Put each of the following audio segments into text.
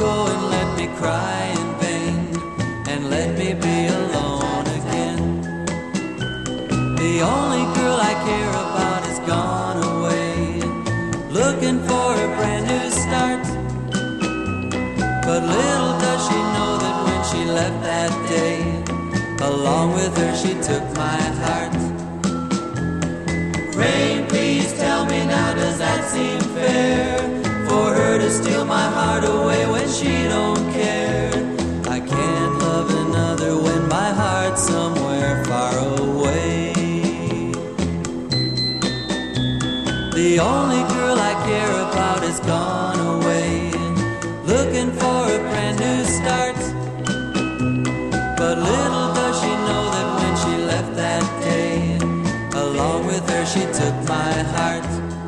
go and let me cry in vain, and let me be alone again. The only girl I care about is gone away, looking for a brand new start. But little does she know that when she left that day, along with her she took my heart. Rain, please tell me now, does that seem fair? For her to steal my heart away when she don't care. I can't love another when my heart's somewhere far away. The only girl I care about is gone away, looking for a brand new start. But little does she know that when she left that day, along with her she took my heart.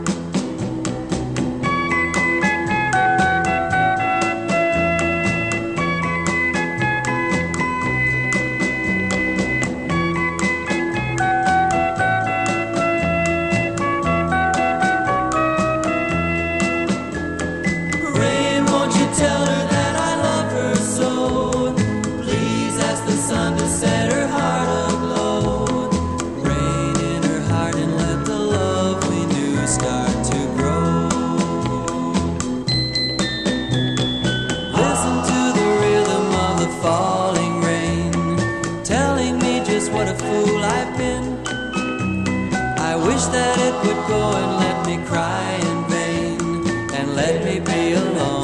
Tell her that I love her so. Please ask the sun to set her heart aglow. Rain in her heart and let the love we knew start to grow. Listen to the rhythm of the falling rain, telling me just what a fool I've been. I wish that it would go and let me cry in vain, and let me be alone